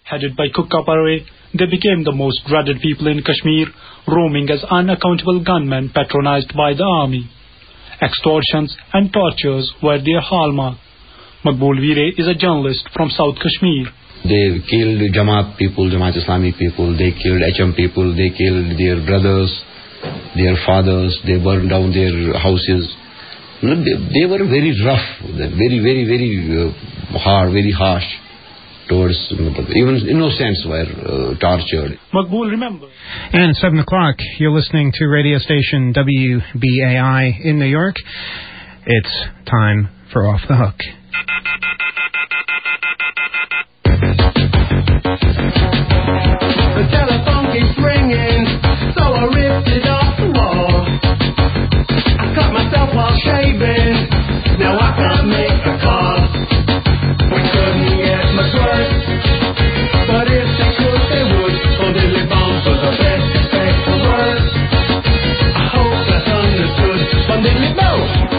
Headed by Kukka Parve, they became the most dreaded people in Kashmir, roaming as unaccountable gunmen patronized by the army. Extortions and tortures were their hallmark. Maqbool Vire is a journalist from South Kashmir. They killed Jamaat people, Jamaat Islami people, they killed HM people, they killed their brothers, their fathers, they burned down their houses. They were very rough, very hard, very harsh towards, even innocents were tortured. Maqbool remember. And at 7 o'clock, you're listening to radio station WBAI in New York. It's time for Off the Hook. The telephone keeps ringing, so I ripped it off the wall. I cut myself while shaving, now I can't make a call. We couldn't get much worse, but if they could, they would. On diddly bomb for the best effect for worse. I hope that's understood. On diddly bomb.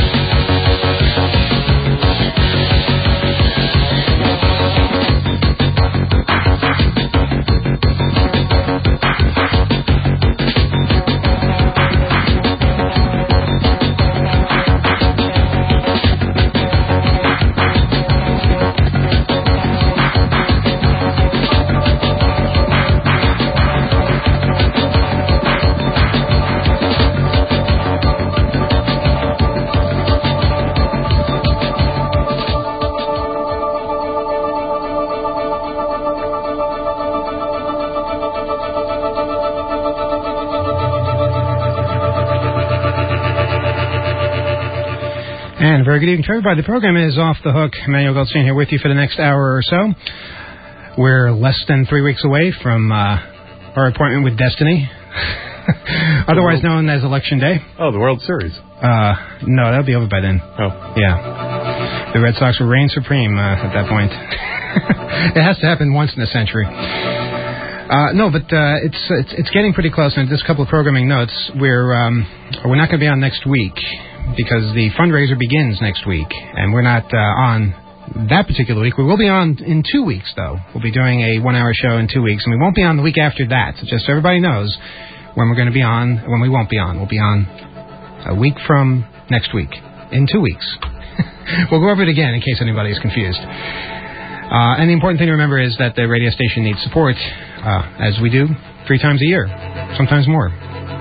Very good evening to everybody. The program is Off the Hook. Emmanuel Goldstein here with you for the next hour or so. We're less than 3 weeks away from our appointment with Destiny, otherwise known as Election Day. Oh, the World Series. No, that'll be over by then. Oh. Yeah. The Red Sox will reign supreme at that point. It has to happen once in a century. No, but it's getting pretty close. And just a couple of programming notes. We're not going to be on next week, because the fundraiser begins next week, and we're not on that particular week. We will be on in 2 weeks, though. We'll be doing a 1-hour show in 2 weeks, and we won't be on the week after that. So just so everybody knows when we're going to be on, when we won't be on. We'll be on a week from next week, in 2 weeks. We'll go over it again in case anybody's confused. And the important thing to remember is that the radio station needs support, as we do 3 times a year, sometimes more.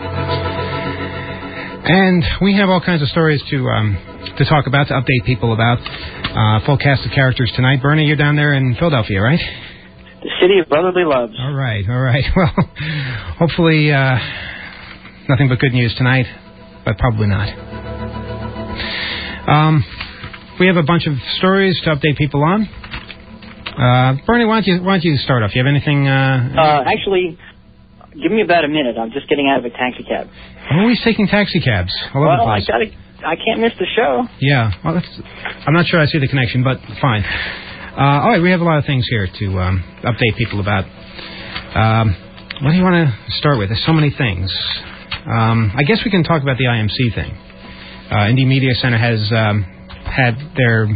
And we have all kinds of stories to talk about, to update people about. Full cast of characters tonight. Bernie, you're down there in Philadelphia, right? The city of brotherly loves. All right. Well, hopefully nothing but good news tonight, but probably not. We have a bunch of stories to update people on. Bernie, why don't you start off? You have anything? Actually, give me about a minute. I'm just getting out of a taxi cab. I'm always taking taxi cabs all over the place. I can't miss the show. Yeah. Well, I'm not sure I see the connection, but fine. All right, we have a lot of things here to update people about. What do you want to start with? There's so many things. I guess we can talk about the IMC thing. Indie Media Center has had their,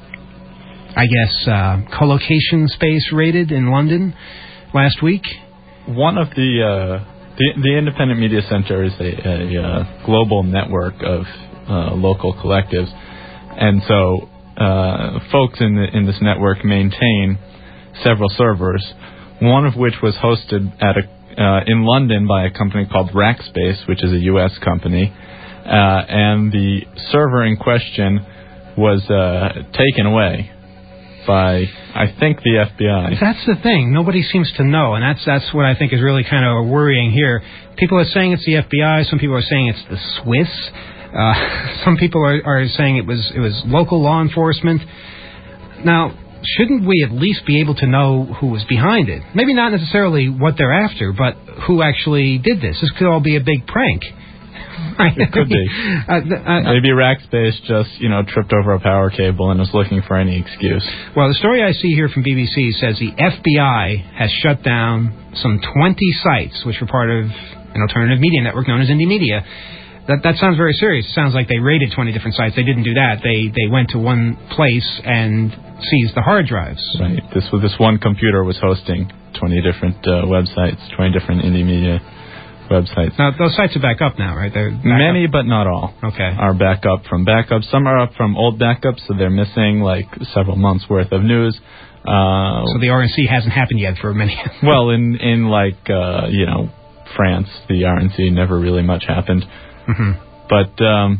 co-location space raided in London last week. One of the Independent Media Center is a global network of local collectives, and so folks in this network maintain several servers. One of which was hosted in London by a company called Rackspace, which is a U.S. company, and the server in question was taken away by, I think, the FBI. That's the thing. Nobody seems to know, and that's what I think is really kind of worrying here. People are saying it's the FBI. Some people are saying it's the Swiss. Some people are saying it was local law enforcement. Now, shouldn't we at least be able to know who was behind it? Maybe not necessarily what they're after, but who actually did this. This could all be a big prank. Right? It could be. Maybe Rackspace just, tripped over a power cable and was looking for any excuse. Well, the story I see here from BBC says the FBI has shut down some 20 sites, which were part of an alternative media network known as Indie Media, That sounds very serious. It sounds like they raided 20 different sites. They didn't do that. They went to one place and seized the hard drives. Right. This one computer was hosting 20 different websites, 20 different indie media websites. Now, those sites are back up now, right? They're Many, but not all. Okay. Are back up from backups. Some are up from old backups, so they're missing like several months worth of news. So the RNC hasn't happened yet for many. Well, in like France, the RNC never really much happened. Mm-hmm. But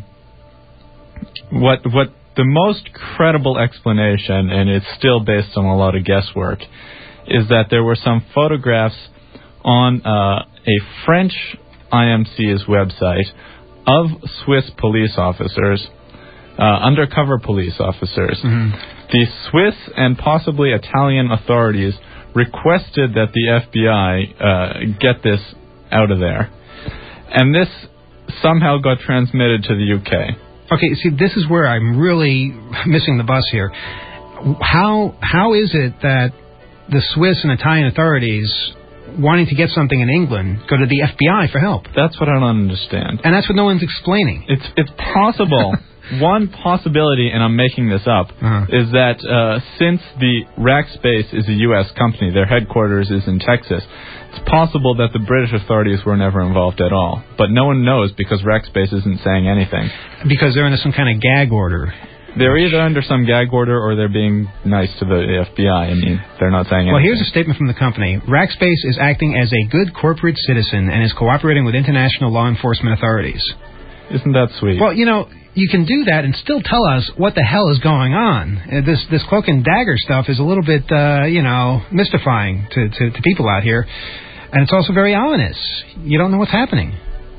what the most credible explanation, and it's still based on a lot of guesswork, is that there were some photographs on a French IMC's website of Swiss police officers, undercover police officers. Mm-hmm. The Swiss and possibly Italian authorities requested that the FBI get this out of there. And this somehow got transmitted to the UK. Okay, see, this is where I'm really missing the bus here. How is it that the Swiss and Italian authorities, wanting to get something in England, go to the FBI for help? That's what I don't understand. And that's what no one's explaining. It's possible. One possibility, and I'm making this up, is that since the Rackspace is a U.S. company, their headquarters is in Texas, it's possible that the British authorities were never involved at all. But no one knows because Rackspace isn't saying anything. Because they're under some kind of gag order. They're either under some gag order or they're being nice to the FBI. I mean, they're not saying anything. Well, here's a statement from the company. Rackspace is acting as a good corporate citizen and is cooperating with international law enforcement authorities. Isn't that sweet? Well, you can do that and still tell us what the hell is going on. This cloak and dagger stuff is a little bit, mystifying to people out here. And it's also very ominous. You don't know what's happening.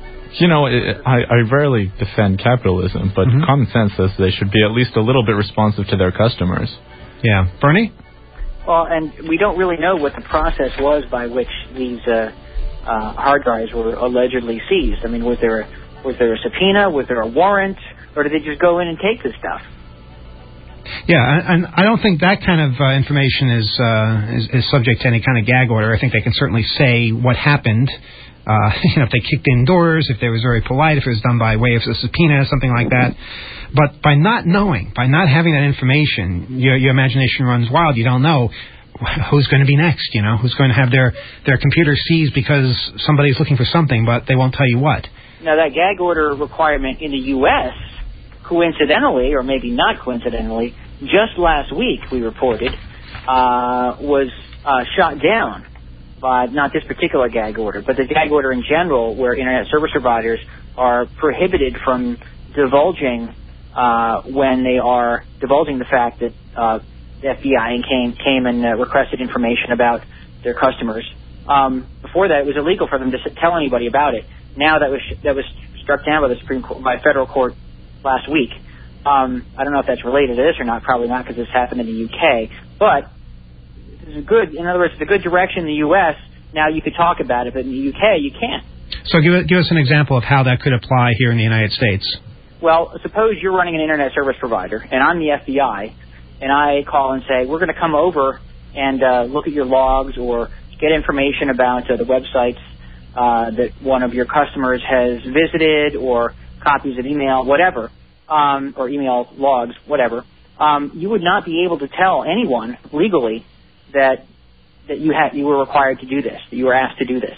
I rarely defend capitalism, but common sense says they should be at least a little bit responsive to their customers. Yeah. Bernie? Well, and we don't really know what the process was by which these hard drives were allegedly seized. I mean, was there a subpoena? Was there a warrant? Or did they just go in and take this stuff? Yeah, and I don't think that kind of information is subject to any kind of gag order. I think they can certainly say what happened. If they kicked in doors, if they was very polite, if it was done by way of a subpoena, something like that. But by not knowing, by not having that information, your imagination runs wild. You don't know who's going to be next, who's going to have their computer seized because somebody's looking for something, but they won't tell you what. Now, that gag order requirement in the U.S., coincidentally, or maybe not coincidentally, just last week, we reported, was shot down by not this particular gag order, but the gag order in general, where Internet service providers are prohibited from divulging when they are divulging the fact that the FBI came and requested information about their customers. Before that, it was illegal for them to tell anybody about it. Now that was struck down by the Supreme Court, by federal court last week. I don't know if that's related to this or not. Probably not, because this happened in the UK. But it's in other words, it's a good direction in the U.S. Now you could talk about it, but in the UK you can't. So give us an example of how that could apply here in the United States. Well, suppose you're running an internet service provider, and I'm the FBI, and I call and say, we're going to come over and look at your logs or get information about the websites that one of your customers has visited, or copies of email, whatever, or email logs, whatever. You would not be able to tell anyone legally that you were required to do this, that you were asked to do this.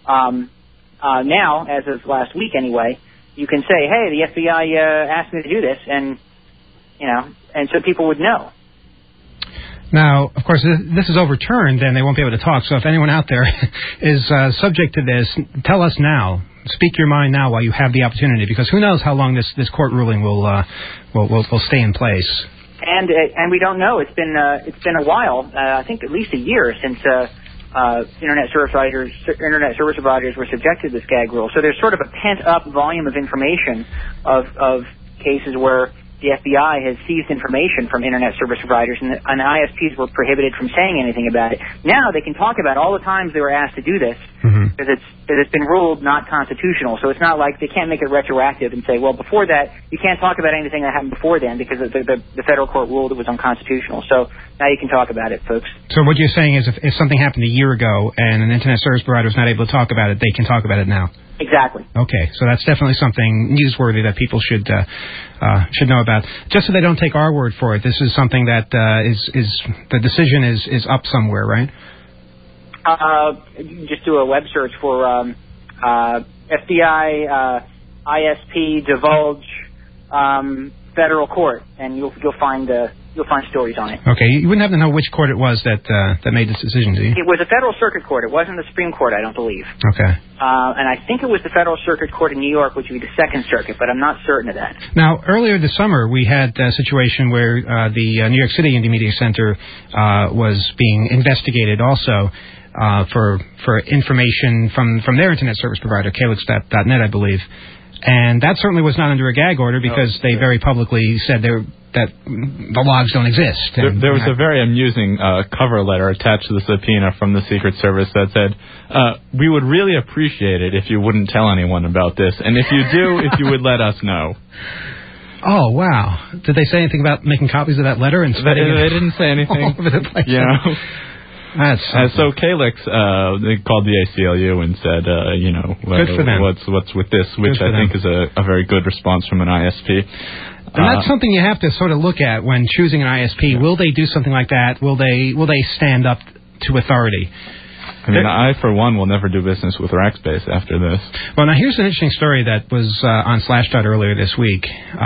Now, as of last week anyway, you can say, hey, the FBI asked me to do this, and so people would know. Now, of course, this is overturned, and they won't be able to talk. So if anyone out there is subject to this, tell us now. Speak your mind now while you have the opportunity, because who knows how long this court ruling will stay in place. And we don't know. It's been a while. I think at least a year since internet service providers were subjected to this gag rule. So there's sort of a pent up volume of information of cases where the FBI has seized information from internet service providers, and ISPs were prohibited from saying anything about it. Now they can talk about all the times they were asked to do this, because it's been ruled not constitutional. So it's not like they can't make it retroactive and say, well, before that, you can't talk about anything that happened before then because the federal court ruled it was unconstitutional. So now you can talk about it, folks. So what you're saying is if something happened a year ago and an internet service provider is not able to talk about it, they can talk about it now. Exactly. Okay, so that's definitely something newsworthy that people should know about. Just so they don't take our word for it, this is something that is the decision is up somewhere, right? Just do a web search for FBI ISP divulge federal court, and you'll find stories on it. Okay, you wouldn't have to know which court it was that made this decision, do you? It was a federal circuit court. It wasn't the Supreme Court, I don't believe. Okay. And I think it was the Federal Circuit Court in New York, which would be the Second Circuit, but I'm not certain of that. Now, earlier this summer, we had a situation where the New York City Indie Media Center was being investigated also for information from their internet service provider, Calyx.net, I believe. And that certainly was not under a gag order because they very publicly said that the logs don't exist. There was a very amusing cover letter attached to the subpoena from the Secret Service that said, we would really appreciate it if you wouldn't tell anyone about this. And if you do, if you would let us know. Oh, wow. Did they say anything about making copies of that letter? And they didn't say anything. All over the place. You know. So Calyx, they called the ACLU and said, good for them. What's with this, which I think is a very good response from an ISP. And that's something you have to sort of look at when choosing an ISP. Yeah. Will they do something like that? Will they stand up to authority? I mean, I, for one, will never do business with Rackspace after this. Well, now here's an interesting story that was on Slashdot earlier this week.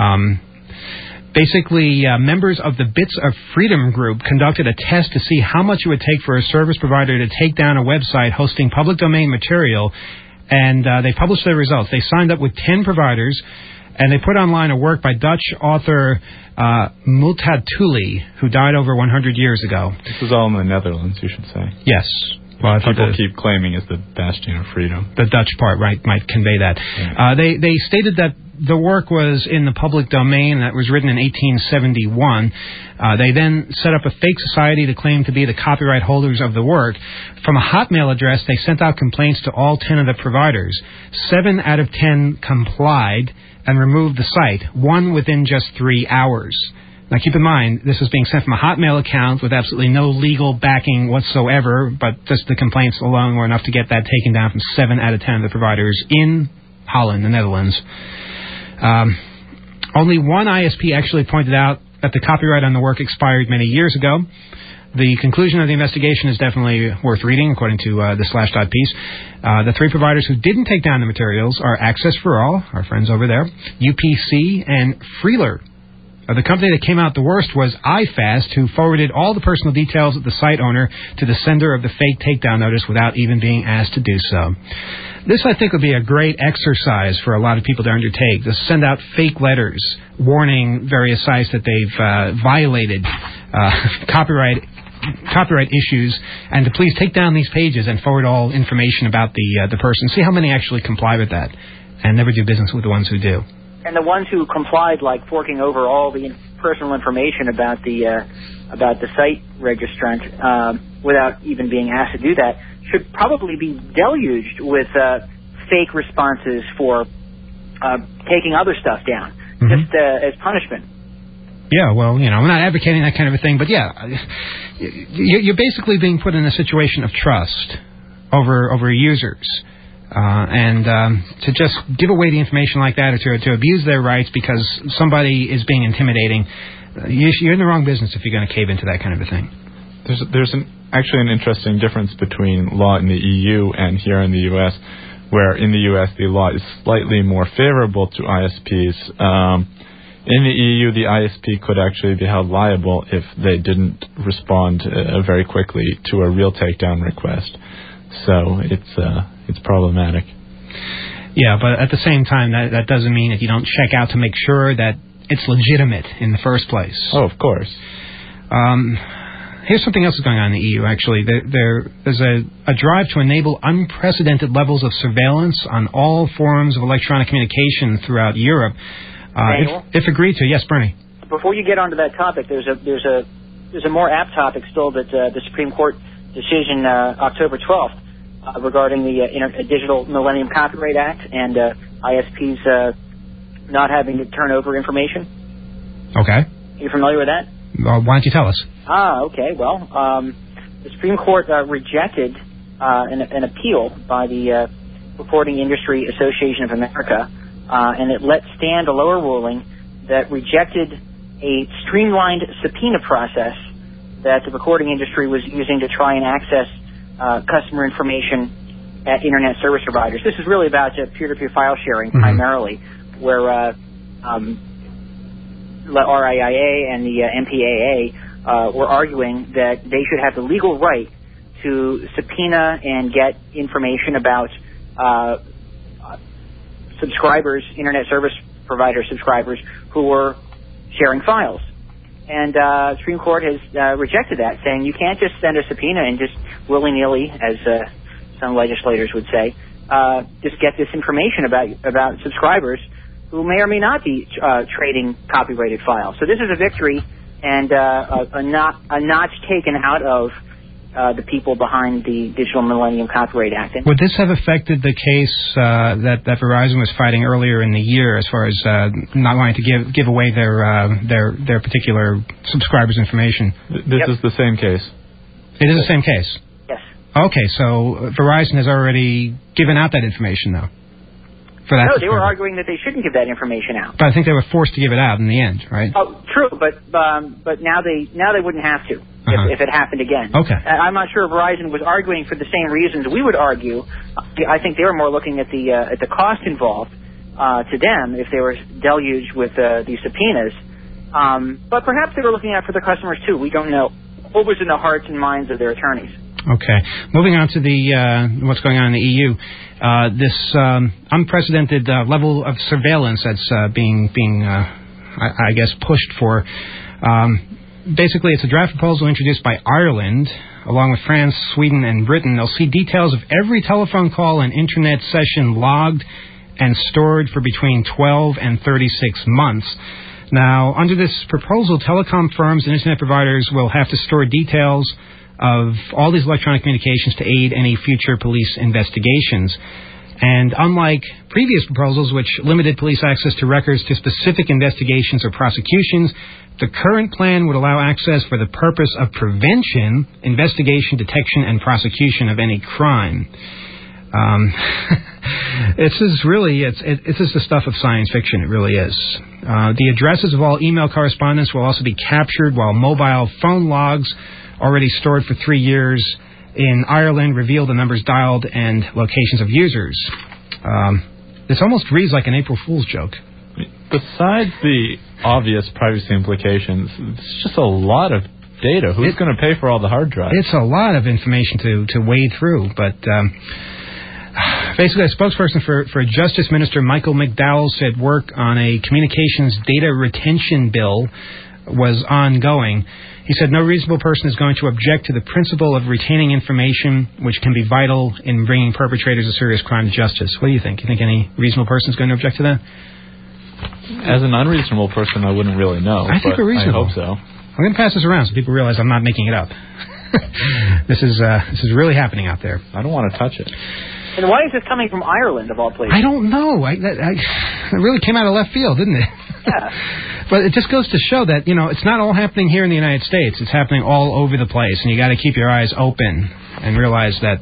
Basically, members of the Bits of Freedom group conducted a test to see how much it would take for a service provider to take down a website hosting public domain material, and they published their results. They signed up with 10 providers, and they put online a work by Dutch author Multatuli, who died over 100 years ago. This was all in the Netherlands, you should say. Yes. Well, people keep claiming is the bastion of freedom. The Dutch part, right, might convey that. Yeah. They stated that the work was in the public domain. That was written in 1871. They then set up a fake society to claim to be the copyright holders of the work. From a Hotmail address, they sent out complaints to all 10 of the providers. 7 out of 10 complied and removed the site, one within just 3 hours. Now, keep in mind, this is being sent from a Hotmail account with absolutely no legal backing whatsoever, but just the complaints alone were enough to get that taken down from 7 out of 10 of the providers in Holland, the Netherlands. Only one ISP actually pointed out that the copyright on the work expired many years ago. The conclusion of the investigation is definitely worth reading, according to the Slashdot piece. The 3 providers who didn't take down the materials are Access for All, our friends over there, UPC, and Freeler. The company that came out the worst was iFast, who forwarded all the personal details of the site owner to the sender of the fake takedown notice without even being asked to do so. This, I think, would be a great exercise for a lot of people to undertake, to send out fake letters warning various sites that they've violated copyright issues, and to please take down these pages and forward all information about the person. See how many actually comply with that, and never do business with the ones who do. And the ones who complied, like forking over all the personal information about the site registrant without even being asked to do that, should probably be deluged with fake responses for taking other stuff down, just as punishment. Yeah, well, I'm not advocating that kind of a thing, but yeah, you're basically being put in a situation of trust over users. And to just give away the information like that, or to abuse their rights because somebody is being intimidating, you're in the wrong business if you're going to cave into that kind of a thing. There's actually an interesting difference between law in the EU and here in the U.S., where in the U.S. the law is slightly more favorable to ISPs. In the EU, the ISP could actually be held liable if they didn't respond very quickly to a real takedown request. So it's problematic. Yeah, but at the same time, that doesn't mean if you don't check out to make sure that it's legitimate in the first place. Oh, of course. Here's something else that's going on in the EU, actually. There's a drive to enable unprecedented levels of surveillance on all forms of electronic communication throughout Europe. If agreed to. Yes, Bernie. Before you get onto that topic, there's a more apt topic still, that the Supreme Court decision October 12th regarding the Digital Millennium Copyright Act and ISPs not having to turn over information. Okay. Are you familiar with that? Well, why don't you tell us? Okay. Well, the Supreme Court rejected an appeal by the Reporting Industry Association of America, and it let stand a lower ruling that rejected a streamlined subpoena process that the recording industry was using to try and access customer information at Internet service providers. This is really about peer-to-peer file sharing primarily, where the RIAA and the MPAA were arguing that they should have the legal right to subpoena and get information about subscribers, Internet service provider subscribers, who were sharing files. And the Supreme Court has rejected that, saying you can't just send a subpoena and just willy-nilly, as some legislators would say, just get this information about subscribers who may or may not be trading copyrighted files. So this is a victory and a notch taken out of the people behind the Digital Millennium Copyright Act. Would this have affected the case that Verizon was fighting earlier in the year, as far as not wanting to give away their particular subscribers' information? This is the same case. It is the same case? Yes. Okay, so Verizon has already given out that information, though. No, they were arguing that they shouldn't give that information out. But I think they were forced to give it out in the end, right? Oh, true, but now they wouldn't have to if it happened again. Okay. I'm not sure Verizon was arguing for the same reasons we would argue. I think they were more looking at the cost involved to them if they were deluged with these subpoenas. But perhaps they were looking out for the customers too. We don't know what was in the hearts and minds of their attorneys. Okay. Moving on to the what's going on in the EU. This unprecedented level of surveillance that's being I guess, pushed for. Basically, it's a draft proposal introduced by Ireland, along with France, Sweden, and Britain. They'll see details of every telephone call and internet session logged and stored for between 12 and 36 months. Now, under this proposal, telecom firms and internet providers will have to store details of all these electronic communications to aid any future police investigations. And unlike previous proposals, which limited police access to records to specific investigations or prosecutions, the current plan would allow access for the purpose of prevention, investigation, detection, and prosecution of any crime. This is the stuff of science fiction. It really is. The addresses of all email correspondence will also be captured, while mobile phone logs, already stored for 3 years in Ireland, reveal the numbers dialed and locations of users. This almost reads like an April Fool's joke. Besides the obvious privacy implications, it's just a lot of data. Who's going to pay for all the hard drives? It's a lot of information to wade through, but basically a spokesperson for Justice Minister Michael McDowell said work on a communications data retention bill was ongoing. He said no reasonable person is going to object to the principle of retaining information, which can be vital in bringing perpetrators of serious crime to justice. What do you think? You think any reasonable person is going to object to that? As an unreasonable person, I wouldn't really know. I think we're reasonable. I hope so. I'm going to pass this around so people realize I'm not making it up. This is really happening out there. I don't want to touch it. And why is this coming from Ireland, of all places? I don't know. It really came out of left field, didn't it? Yeah. But it just goes to show that, it's not all happening here in the United States. It's happening all over the place, and you got to keep your eyes open and realize that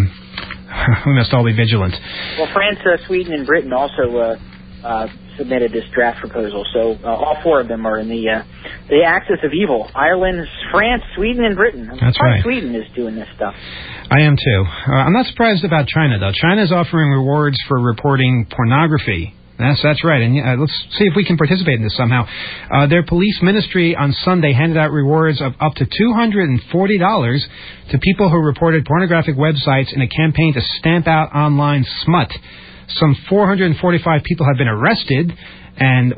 we must all be vigilant. Well, France, Sweden, and Britain also submitted this draft proposal, so all four of them are in the axis of evil. Ireland, France, Sweden, and Britain. That's right. Sweden is doing this stuff. I am too. I'm not surprised about China, though. China's offering rewards for reporting pornography. That's right, and let's see if we can participate in this somehow. Their police ministry on Sunday handed out rewards of up to $240 to people who reported pornographic websites in a campaign to stamp out online smut. Some 445 people have been arrested, and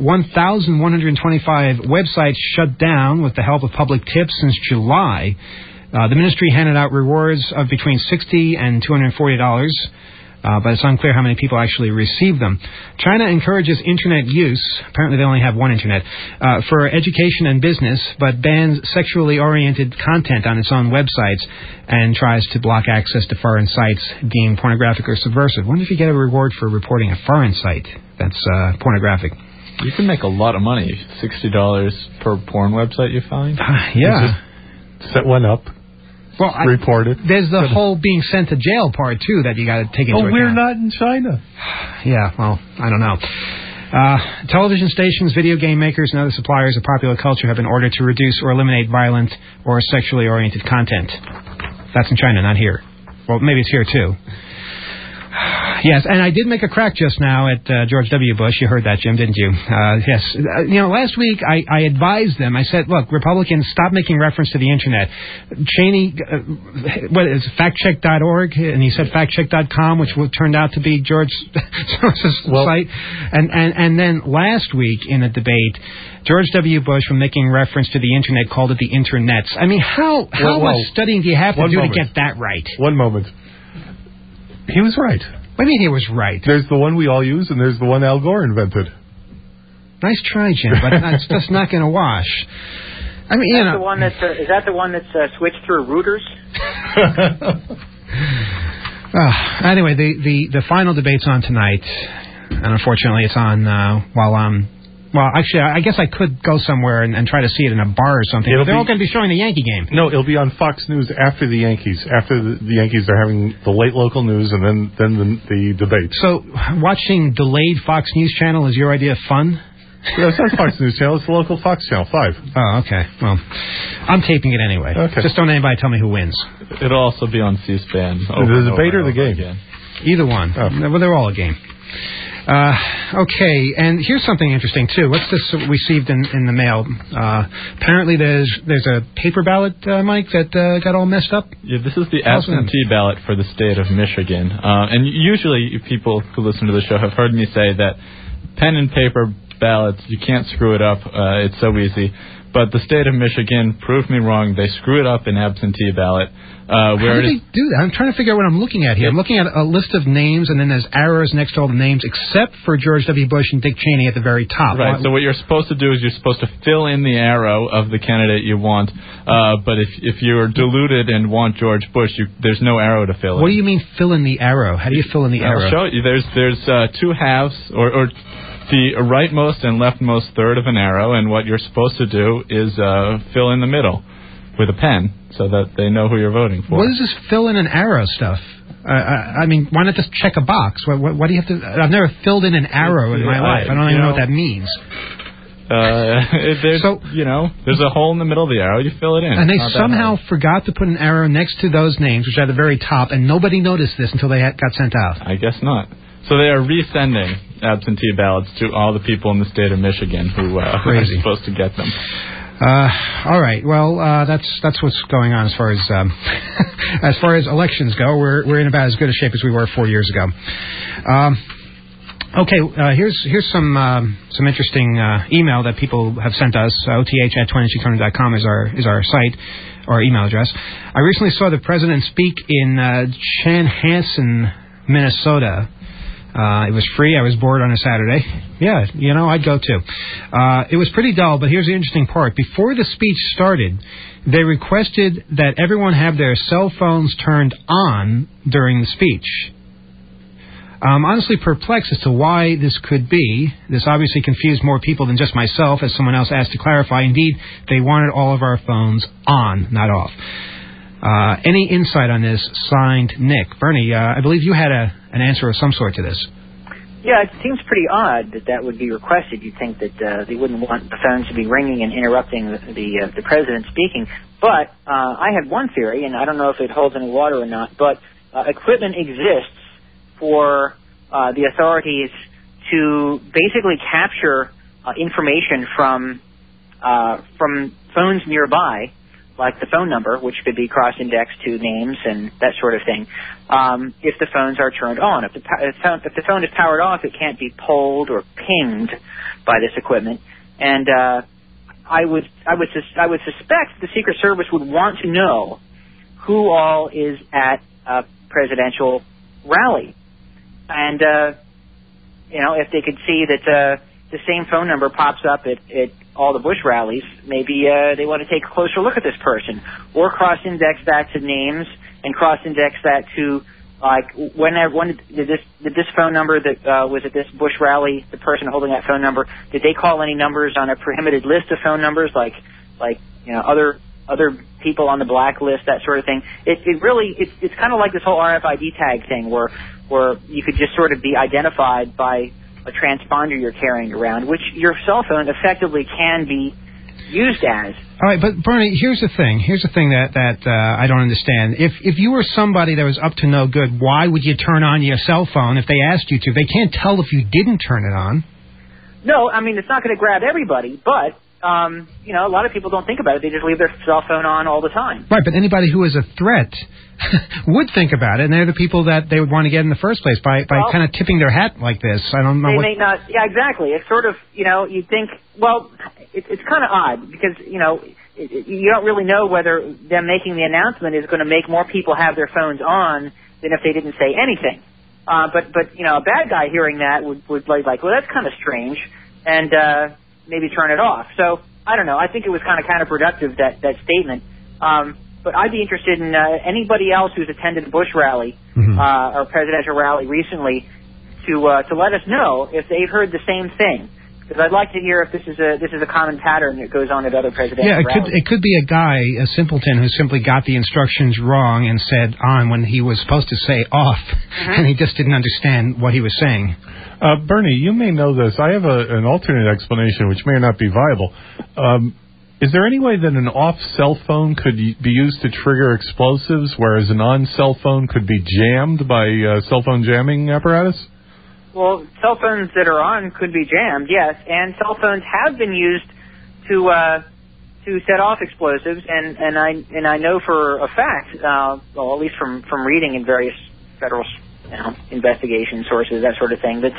1,125 websites shut down with the help of public tips since July. The ministry handed out rewards of between $60 and $240. but it's unclear how many people actually receive them. China encourages internet use, apparently they only have one internet, for education and business, but bans sexually oriented content on its own websites and tries to block access to foreign sites deemed pornographic or subversive. I wonder if you get a reward for reporting a foreign site that's pornographic. You can make a lot of money. $60 per porn website you find? Yeah. Just set one up. Well, report it. There's the whole being sent to jail part, too, that you got to take into account. Oh, we're not in China. Yeah, well, I don't know. Television stations, video game makers, and other suppliers of popular culture have been ordered to reduce or eliminate violent or sexually oriented content. That's in China, not here. Well, maybe it's here, too. Yes, and I did make a crack just now at George W. Bush. You heard that, Jim, didn't you? Yes. Last week I advised them. I said, look, Republicans, stop making reference to the Internet. Cheney, what is it, factcheck.org? And he said factcheck.com, which turned out to be George Soros's site. And then last week in a debate, George W. Bush, from making reference to the Internet, called it the Internets. I mean, how much studying do you have to do to get that right? One moment. He was right. What do you mean he was right? There's the one we all use, and there's the one Al Gore invented. Nice try, Jim, but that's just not going to wash. I mean, is that the one that's switched through routers? Anyway, the final debate's on tonight, and unfortunately it's on while I'm... Well, actually, I guess I could go somewhere and try to see it in a bar or something. But they're all going to be showing the Yankee game. No, it'll be on Fox News after the Yankees. After the Yankees are having the late local news and then the debate. So watching delayed Fox News channel is your idea of fun? Yeah, it's not Fox News channel. It's the local Fox channel, 5. Oh, okay. Well, I'm taping it anyway. Okay. Just don't anybody tell me who wins. It'll also be on C-SPAN. The debate or the game? Again. Either one. Oh. Well, they're all a game. Okay, and here's something interesting, too. What's this we received in the mail? Apparently there's a paper ballot, Mike, that got all messed up? Yeah, this is the absentee ballot for the state of Michigan. And usually people who listen to the show have heard me say that pen and paper ballots, you can't screw it up. It's so easy. But the state of Michigan proved me wrong. They screw it up in absentee ballot. How did they do that? I'm trying to figure out what I'm looking at here. I'm looking at a list of names, and then there's arrows next to all the names, except for George W. Bush and Dick Cheney at the very top. Right. So what you're supposed to do is you're supposed to fill in the arrow of the candidate you want. But if you're deluded and want George Bush, there's no arrow to fill in. What do you mean fill in the arrow? How do you fill in the arrow? I'll show you. There's two halves, or the rightmost and leftmost third of an arrow, and what you're supposed to do is fill in the middle with a pen so that they know who you're voting for. What is this fill in an arrow stuff? I mean, why not just check a box? What do you have to... I've never filled in an arrow in my life. I don't even know what that means. There's a hole in the middle of the arrow. You fill it in. And they somehow forgot to put an arrow next to those names, which are at the very top, and nobody noticed this until they got sent out. I guess not. So they are resending absentee ballots to all the people in the state of Michigan who are supposed to get them. All right. Well, that's what's going on as far as as far as elections go. We're in about as good a shape as we were 4 years ago. Okay. Here's some interesting email that people have sent us. OTH@2600.com is our site or email address. I recently saw the president speak in Chanhassen, Minnesota. It was free. I was bored on a Saturday. Yeah, I'd go too. It was pretty dull, but here's the interesting part. Before the speech started, they requested that everyone have their cell phones turned on during the speech. I'm honestly perplexed as to why this could be. This obviously confused more people than just myself, as someone else asked to clarify. Indeed, they wanted all of our phones on, not off. Any insight on this? Signed, Nick. Bernie, I believe you had an answer of some sort to this. Yeah, it seems pretty odd that would be requested. You'd think that they wouldn't want the phones to be ringing and interrupting the president speaking. But I had one theory, and I don't know if it holds any water or not, but equipment exists for the authorities to basically capture information from phones nearby, like the phone number, which could be cross-indexed to names and that sort of thing, if the phones are turned on. If the phone is powered off, it can't be polled or pinged by this equipment. And I would suspect the Secret Service would want to know who all is at a presidential rally. And, if they could see that the same phone number pops up at all the Bush rallies, maybe they want to take a closer look at this person, or cross-index that to names and cross-index that to, like, when did this phone number that was at this Bush rally, the person holding that phone number, did they call any numbers on a prohibited list of phone numbers, like other people on the blacklist, that sort of thing? It's kind of like this whole RFID tag thing where you could just sort of be identified by a transponder you're carrying around, which your cell phone effectively can be used as. All right, but Bernie, here's the thing that I don't understand. If you were somebody that was up to no good, why would you turn on your cell phone if they asked you to? They can't tell if you didn't turn it on. No, I mean, it's not going to grab everybody, but a lot of people don't think about it. They just leave their cell phone on all the time. Right, but anybody who is a threat would think about it, and they're the people that they would want to get in the first place by kind of tipping their hat like this. I don't know. They may not. Yeah, exactly. It's sort of, you'd think, well, it's kind of odd because, you don't really know whether them making the announcement is going to make more people have their phones on than if they didn't say anything. But a bad guy hearing that would be like, well, that's kind of strange, and maybe turn it off. So, I don't know. I think it was kind of counterproductive, that statement. But I'd be interested in anybody else who's attended a Bush rally or presidential rally recently to let us know if they've heard the same thing. Because I'd like to hear if this is a common pattern that goes on at other presidential rallies. It could be a guy, a simpleton, who simply got the instructions wrong and said on when he was supposed to say off, and he just didn't understand what he was saying. Bernie, you may know this. I have an alternate explanation which may not be viable. Is there any way that an off cell phone could be used to trigger explosives, whereas an on cell phone could be jammed by cell phone jamming apparatus? Well, cell phones that are on could be jammed, yes, and cell phones have been used to set off explosives, and I know for a fact, well, at least from reading in various federal investigation sources, that sort of thing, that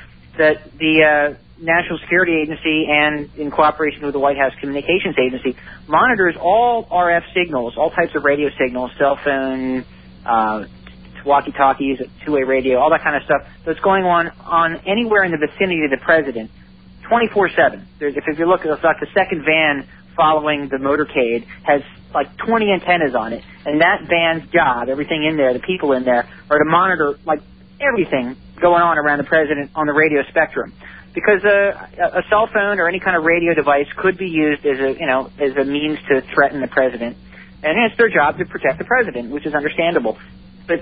the National Security Agency, and in cooperation with the White House Communications Agency, monitors all RF signals, all types of radio signals, cell phone, walkie-talkies, two-way radio, all that kind of stuff that's going on anywhere in the vicinity of the president, 24/7. If you look, it's like the second van following the motorcade has like 20 antennas on it, and that van's job, everything in there, the people in there, are to monitor like everything going on around the president on the radio spectrum. Because a cell phone or any kind of radio device could be used as a means to threaten the president, and it's their job to protect the president, which is understandable. But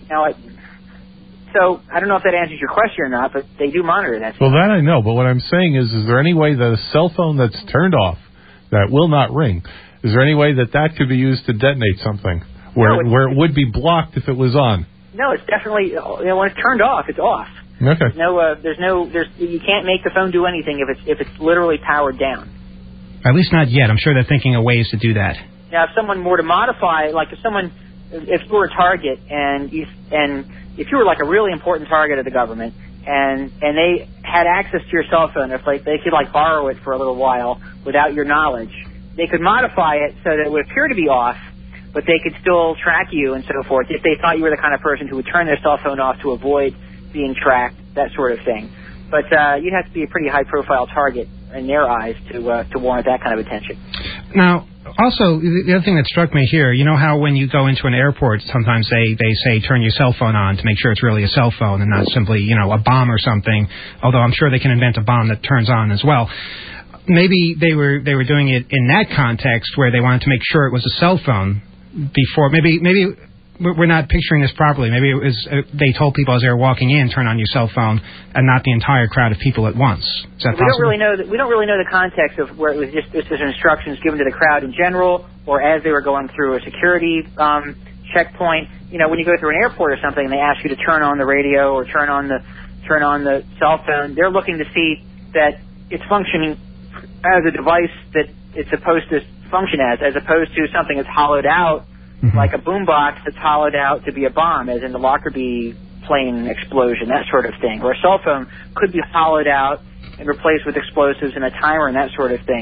so I don't know if that answers your question or not, but they do monitor that. Well, that I know, but what I'm saying is there any way that a cell phone that's turned off, that will not ring, is there any way that could be used to detonate something where it would be blocked if it was on? No, it's definitely when it's turned off, it's off. Okay. You can't make the phone do anything if it's literally powered down. At least not yet. I'm sure they're thinking of ways to do that. Now, if someone were to modify, like if you were a target and if you were like a really important target of the government and they had access to your cell phone, if like they could like borrow it for a little while without your knowledge, they could modify it so that it would appear to be off, but they could still track you and so forth if they thought you were the kind of person who would turn their cell phone off to avoid being tracked, that sort of thing. But you'd have to be a pretty high-profile target in their eyes to warrant that kind of attention. Now, also, the other thing that struck me here, you know how when you go into an airport, sometimes they say turn your cell phone on to make sure it's really a cell phone and not simply, a bomb or something, although I'm sure they can invent a bomb that turns on as well. Maybe they were doing it in that context where they wanted to make sure it was a cell phone before. Maybe we're not picturing this properly. Maybe it was they told people as they were walking in, turn on your cell phone, and not the entire crowd of people at once. Is that possible? We don't really know the context of where it was just instructions given to the crowd in general, or as they were going through a security checkpoint. When you go through an airport or something, and they ask you to turn on the radio or turn on the cell phone. They're looking to see that it's functioning as a device that it's supposed to function as opposed to something that's hollowed out. Like a boombox that's hollowed out to be a bomb, as in the Lockerbie plane explosion, that sort of thing. Or a cell phone could be hollowed out and replaced with explosives and a timer and that sort of thing.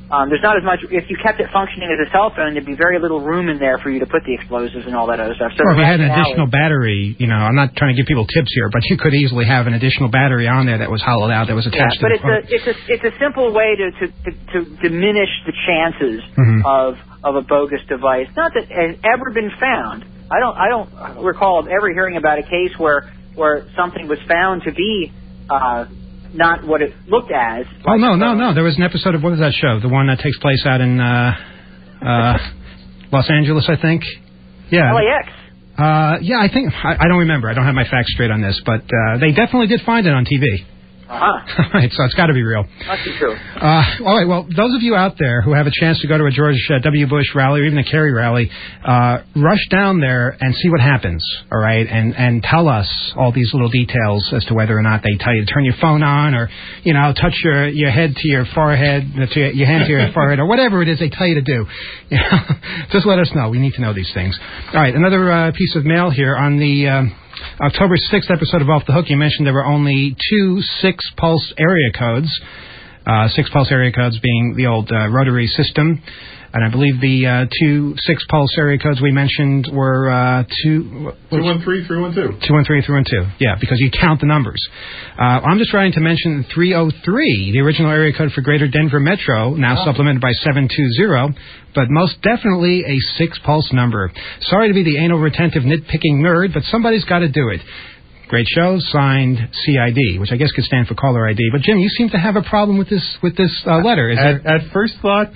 There's not as much. If you kept it functioning as a cell phone, there'd be very little room in there for you to put the explosives and all that other stuff. So or if you had an additional battery, I'm not trying to give people tips here, but you could easily have an additional battery on there that was hollowed out, that was attached to the phone. It's a simple way to diminish the chances of a bogus device. Not that it has ever been found. I don't recall ever hearing about a case where something was found to be not what it looked as. Oh, no. There was an episode of, what was that show? The one that takes place out in Los Angeles, I think? Yeah. LAX. I think, I don't remember. I don't have my facts straight on this, but they definitely did find it on TV. Right, so it's got to be real. Must be true. All right, well, those of you out there who have a chance to go to a George W. Bush rally or even a Kerry rally, rush down there and see what happens, all right, and tell us all these little details as to whether or not they tell you to turn your phone on or, touch your head to your forehead, your hand to your forehead, or whatever it is they tell you to do. Just let us know. We need to know these things. All right, another piece of mail here on the October 6th episode of Off the Hook. You mentioned there were only 2 6-pulse area codes. 6-pulse area codes being the old rotary system. And I believe the 2 6-pulse area codes we mentioned were 213, 312. 213, 312. Yeah, because you count the numbers. I'm just trying to mention 303, the original area code for Greater Denver Metro, now supplemented by 720, but most definitely a 6-pulse number. Sorry to be the anal retentive nitpicking nerd, but somebody's got to do it. Great show, signed CID, which I guess could stand for caller ID. But Jim, you seem to have a problem with this letter. At first thought,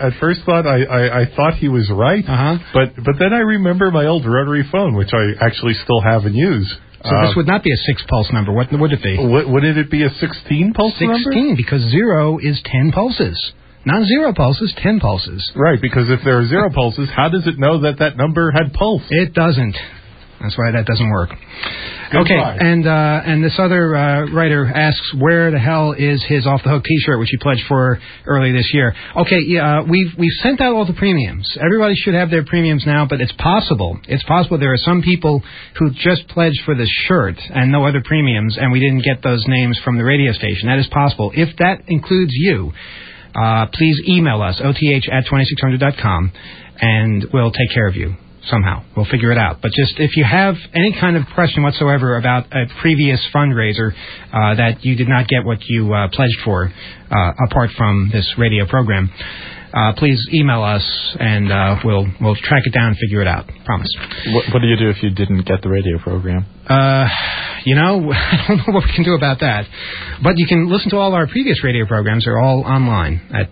I thought he was right. But then I remember my old rotary phone, which I actually still have and use. So this would not be a 6-pulse number. What would it be? Wouldn't it be a 16-pulse number? 16, because 0 is 10 pulses. Not 0 pulses, 10 pulses. Right, because if there are 0 pulses, how does it know that number had pulse? It doesn't. That's why that doesn't work. Okay, and this other writer asks where the hell is his Off the Hook T-shirt, which he pledged for early this year. Okay, we've sent out all the premiums. Everybody should have their premiums now, but it's possible. There are some people who just pledged for the shirt and no other premiums, and we didn't get those names from the radio station. That is possible. If that includes you, please email us, oth@2600.com, and we'll take care of you. Somehow. We'll figure it out. But just if you have any kind of question whatsoever about a previous fundraiser that you did not get what you pledged for, apart from this radio program, please email us and we'll track it down and figure it out. Promise. What do you do if you didn't get the radio program? I don't know what we can do about that. But you can listen to all our previous radio programs. They're all online at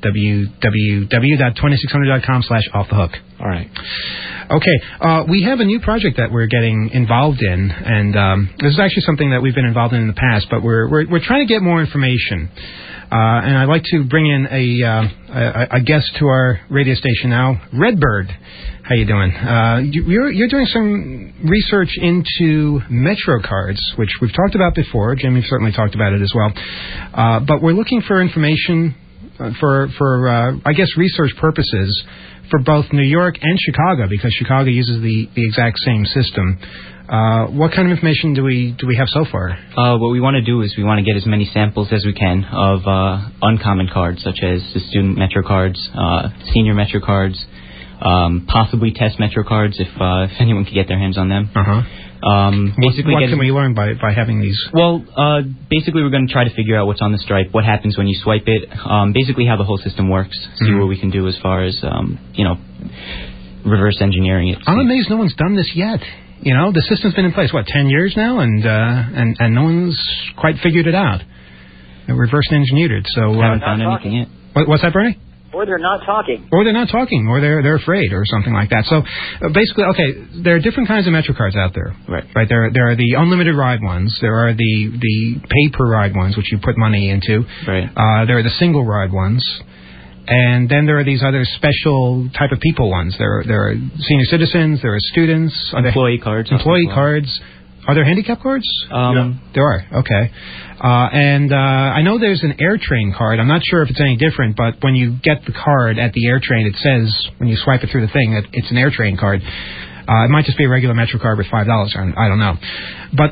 www.2600.com/offthehook. All right. Okay. We have a new project that we're getting involved in, and this is actually something that we've been involved in the past, but we're trying to get more information. And I'd like to bring in a guest to our radio station now, Redbird. How you doing? You're doing some research into Metro cards, which we've talked about before. Jim, you've certainly talked about it as well. But we're looking for information for I guess, research purposes for both New York and Chicago, because Chicago uses the exact same system. What kind of information do we have so far? What we want to do is we want to get as many samples as we can of uncommon cards, such as the student Metro cards, senior Metro cards, possibly test Metro cards if anyone could get their hands on them. Basically, what can we learn by having these? Well, basically we're going to try to figure out what's on the stripe, what happens when you swipe it, basically how the whole system works, see what we can do as far as, reverse engineering it. I'm amazed no one's done this yet. The system's been in place, 10 years now, and no one's quite figured it out. Reverse engineered it, so... haven't found anything yet. What's that, Bernie? Or they're not talking. Or they're afraid, or something like that. So, basically, okay, there are different kinds of Metro cards out there. Right. There are the unlimited ride ones. There are the pay-per-ride ones, which you put money into. Right. There are the single-ride ones. And then there are these other special type of people ones. There are senior citizens, there are students. Employee cards. Employee cards. Are there handicap cards? Yeah. There are, okay. And I know there's an AirTrain card. I'm not sure if it's any different, but when you get the card at the AirTrain, it says, when you swipe it through the thing, that it's an AirTrain card. It might just be a regular Metro card with $5. I don't know. But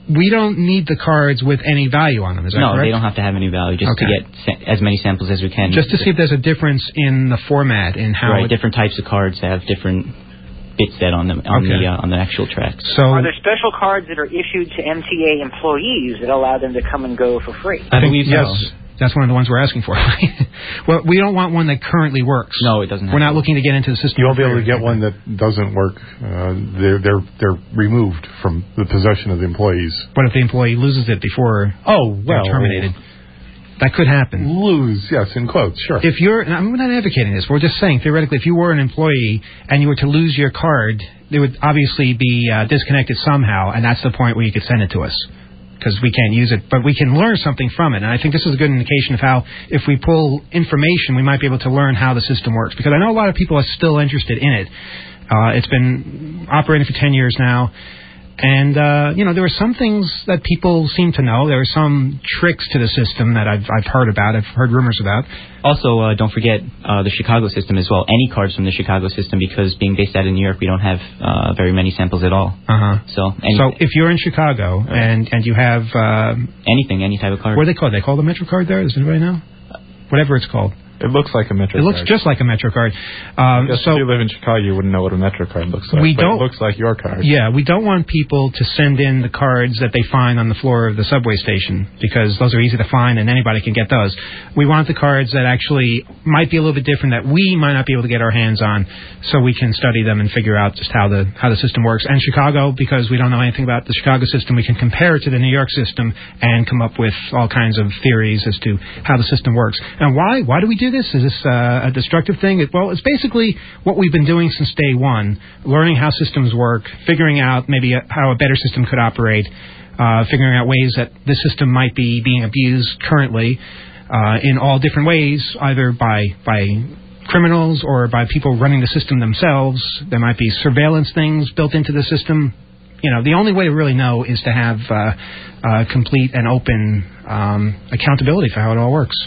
we don't need the cards with any value on them, is that correct? No, they don't have to have any value, just to get as many samples as we can. Just to see if there's a difference in the format, in how... Right, different types of cards have different bit set on them on the actual tracks. So, are there special cards that are issued to MTA employees that allow them to come and go for free? I believe yes. so. That's one of the ones we're asking for. Well, we don't want one that currently works. No, it doesn't. We're not looking to get into the system. You won't be able to get one that doesn't work. They're removed from the possession of the employees. What if the employee loses it before they're terminated? That could happen. Lose, yes, in quotes, sure. If you're, and I'm not advocating this, we're just saying, theoretically, if you were an employee and you were to lose your card, it would obviously be disconnected somehow, and that's the point where you could send it to us, because we can't use it, but we can learn something from it. And I think this is a good indication of how, if we pull information, we might be able to learn how the system works, because I know a lot of people are still interested in it. It's been operating for 10 years now. And, there are some things that people seem to know. There are some tricks to the system that I've heard about. I've heard rumors about. Also, don't forget the Chicago system as well. Any cards from the Chicago system, because being based out in New York, we don't have very many samples at all. So if you're in Chicago and you have... anything, any type of card. What are they called? They call the MetroCard there? Does anybody know? Whatever it's called. It looks like a MetroCard. It looks just like a MetroCard. If you live in Chicago, you wouldn't know what a MetroCard looks like. It looks like your card. Yeah, we don't want people to send in the cards that they find on the floor of the subway station, because those are easy to find and anybody can get those. We want the cards that actually might be a little bit different, that we might not be able to get our hands on, so we can study them and figure out just how the system works. And Chicago, because we don't know anything about the Chicago system, we can compare it to the New York system and come up with all kinds of theories as to how the system works. And why do we do this? Is this a destructive thing? Well, it's basically what we've been doing since day one, learning how systems work, figuring out maybe how a better system could operate, figuring out ways that this system might be being abused currently in all different ways, either by criminals or by people running the system themselves. There might be surveillance things built into the system. The only way to really know is to have complete and open accountability for how it all works.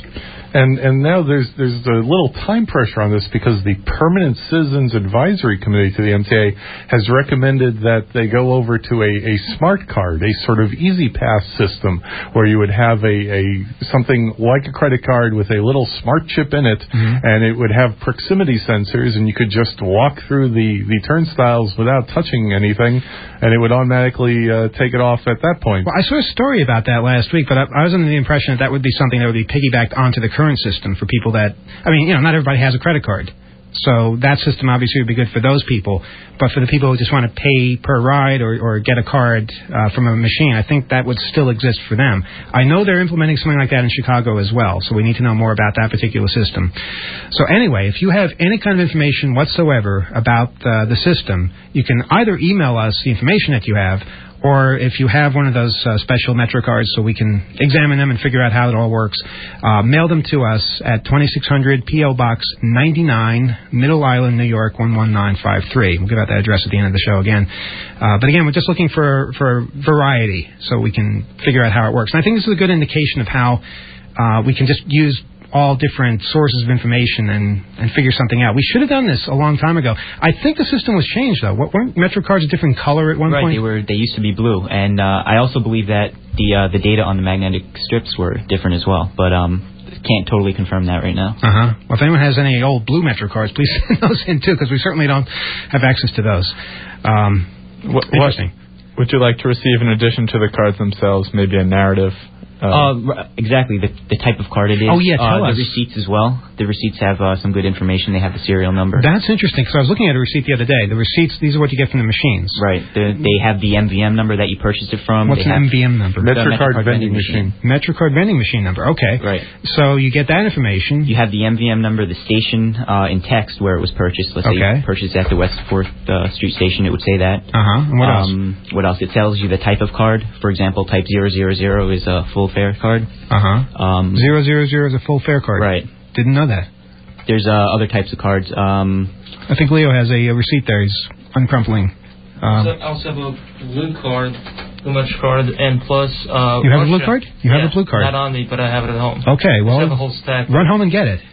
And now there's a little time pressure on this, because the Permanent Citizens Advisory Committee to the MTA has recommended that they go over to a smart card, a sort of easy pass system, where you would have something like a credit card with a little smart chip in it, and it would have proximity sensors, and you could just walk through the turnstiles without touching anything, and it would automatically take it off at that point. Well, I saw a story about that last week, but I was under the impression that would be something that would be piggybacked onto the current system for people that, not everybody has a credit card. So that system obviously would be good for those people. But for the people who just want to pay per ride or get a card from a machine, I think that would still exist for them. I know they're implementing something like that in Chicago as well, so we need to know more about that particular system. So anyway, if you have any kind of information whatsoever about the system, you can either email us the information that you have, or if you have one of those special Metro cards so we can examine them and figure out how it all works, mail them to us at 2600 P.O. Box 99, Middle Island, New York, 11953. We'll give out that address at the end of the show again. But again, we're just looking for variety so we can figure out how it works. And I think this is a good indication of how we can just use all different sources of information and figure something out. We should have done this a long time ago. I think the system was changed, though. Weren't Metro cards a different color at one point? Right, they used to be blue. And I also believe that the data on the magnetic strips were different as well. But can't totally confirm that right now. Well, if anyone has any old blue Metro cards, please send those in, too, because we certainly don't have access to those. Interesting. Would you like to receive, in addition to the cards themselves, maybe a narrative? Exactly, the type of card it is. Oh, yeah, tell us. The receipts as well. The receipts have some good information. They have the serial number. That's interesting, because I was looking at a receipt the other day. The receipts, these are what you get from the machines. Right. They have the MVM number that you purchased it from. What's an MVM number? MetroCard vending machine. MetroCard vending machine number, okay. Right. So you get that information. You have the MVM number, the station in text where it was purchased. Let's say you purchased at the West 4th Street station, it would say that. And what else? What else? It tells you the type of card. For example, type 000 is a full fare card. 000 is a full fare card. Right. Didn't know that. There's other types of cards. I think Leo has a receipt there. He's uncrumpling. I also have a blue card, Blue Metro card, and plus you have a blue card? You have a blue card? Not on me, but I have it at home. Okay, well, I have a whole stack. Run home and get it.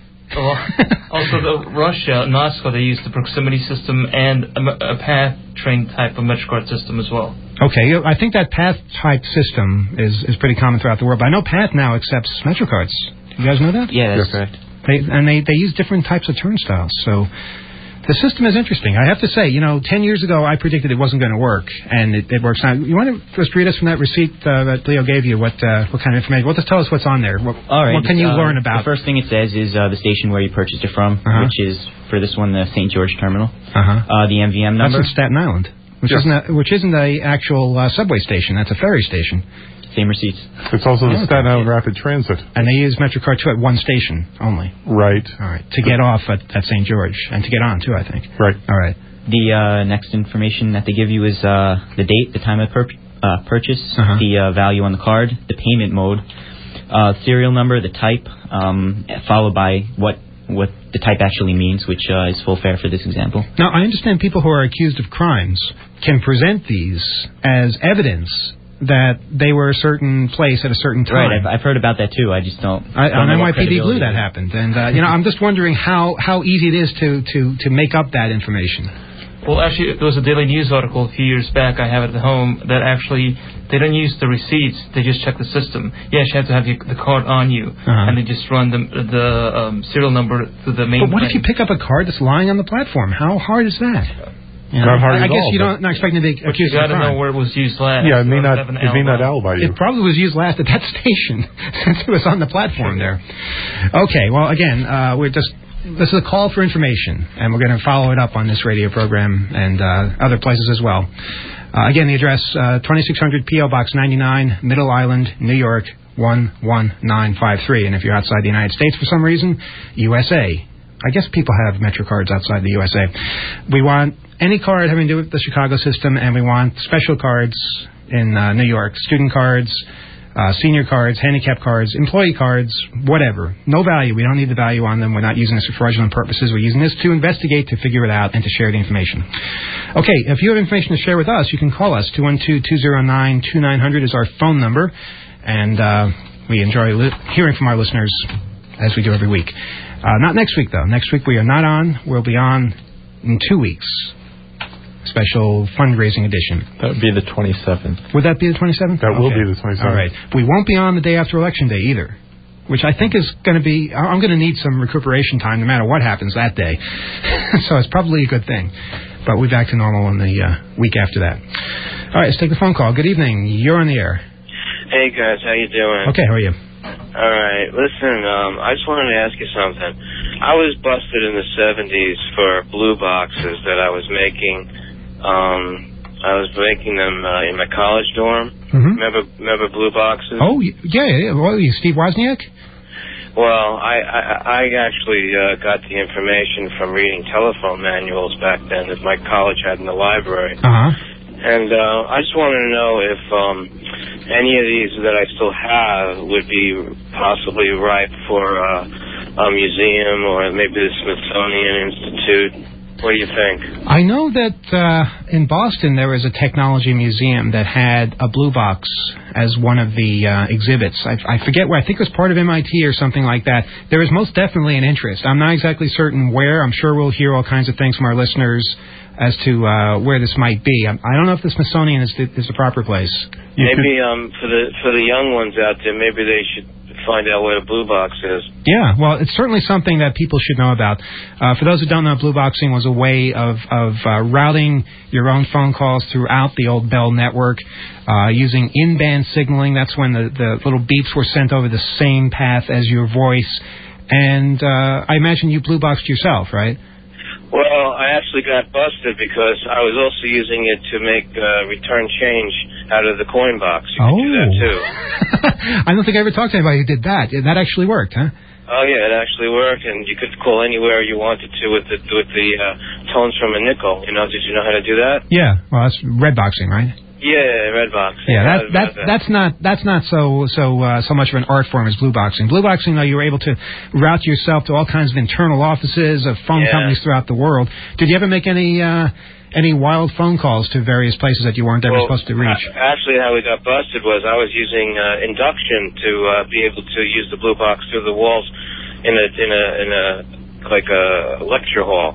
Also, the Russia, Moscow, they use the proximity system and a path train type of MetroCard system as well. Okay, I think that PATH type system is pretty common throughout the world. But I know PATH now accepts MetroCards. You guys know that? Yeah, that's correct. They use different types of turnstiles. So the system is interesting. I have to say, 10 years ago I predicted it wasn't going to work, and it works now. You want to just read us from that receipt that Leo gave you? What kind of information? Well, just tell us what's on there. All right. What can you learn about? The first thing it says is the station where you purchased it from, which is, for this one, the St. George Terminal. The MVM number. That's in Staten Island. Which isn't the actual subway station. That's a ferry station. Same receipts. It's also the Staten Island Rapid Transit. And they use MetroCard, too, at one station only. Right. All right. To get off at St. George. And to get on, too, I think. Right. All right. The next information that they give you is the date, the time of purchase, the value on the card, the payment mode, serial number, the type, followed by what the type actually means, which is full fare for this example. Now, I understand people who are accused of crimes can present these as evidence that they were a certain place at a certain time. Right, I've heard about that too. I just don't. On NYPD Blue that happened, and I'm just wondering how easy it is to make up that information. Well, actually, there was a Daily News article a few years back, I have it at home, that actually they don't use the receipts, they just check the system. Yes, you have to have the card on you, and they just run the serial number through the main. But what if you pick up a card that's lying on the platform? How hard is that? Not hard I at all. guess you're not expecting to be accused of crime. You got to know where it was used last. Yeah, it may not alibi you. It probably was used last at that station since it was on the platform there. Okay, well, again, this is a call for information, and we're going to follow it up on this radio program and other places as well. Again, the address, 2600 P.O. Box 99, Middle Island, New York, 11953. And if you're outside the United States for some reason, USA. I guess people have MetroCards outside the USA. We want any card having to do with the Chicago system, and we want special cards in New York, student cards, senior cards, handicap cards, employee cards, whatever. No value. We don't need the value on them. We're not using this for fraudulent purposes. We're using this to investigate, to figure it out, and to share the information. Okay, if you have information to share with us, you can call us. 212-209-2900 is our phone number, and we enjoy hearing from our listeners as we do every week. Not next week, though. Next week we are not on. We'll be on in 2 weeks. Special fundraising edition. That would be the 27th. Would that be the 27th? That will be the 27th. All right. We won't be on the day after Election Day either, which I think is going to be... I'm going to need some recuperation time no matter what happens that day. So it's probably a good thing. But we'll be back to normal in the week after that. All right, let's take the phone call. Good evening. You're on the air. Hey, guys. How you doing? Okay, how are you? All right. Listen, I just wanted to ask you something. I was busted in the 70s for blue boxes that I was making. I was making them in my college dorm. Mm-hmm. Remember blue boxes? Oh, yeah. Well, you Steve Wozniak? Well, I actually got the information from reading telephone manuals back then that my college had in the library. Uh-huh. And I just wanted to know if any of these that I still have would be possibly ripe for a museum or maybe the Smithsonian Institute. What do you think? I know that in Boston there was a technology museum that had a blue box as one of the exhibits. I forget where. I think it was part of MIT or something like that. There is most definitely an interest. I'm not exactly certain where. I'm sure we'll hear all kinds of things from our listeners as to where this might be. I don't know if the Smithsonian is the proper place. Maybe for the young ones out there, maybe they should find out where the blue box is. Yeah, well, it's certainly something that people should know about. For those who don't know, blue boxing was a way of routing your own phone calls throughout the old Bell network using in-band signaling. That's when the little beeps were sent over the same path as your voice. And I imagine you blue boxed yourself, right? Well, I actually got busted because I was also using it to make return change out of the coin box. You could do that, too. I don't think I ever talked to anybody who did that. That actually worked, huh? Oh, yeah, it actually worked, and you could call anywhere you wanted to with the tones from a nickel. Did you know how to do that? Yeah, well, that's red boxing, right? Yeah, red boxing. Yeah, that's not so much of an art form as blue boxing. Blue boxing, though, you were able to route yourself to all kinds of internal offices of phone companies throughout the world. Did you ever make any wild phone calls to various places that you weren't ever supposed to reach? Actually, how we got busted was I was using induction to be able to use the blue box through the walls in a like a lecture hall.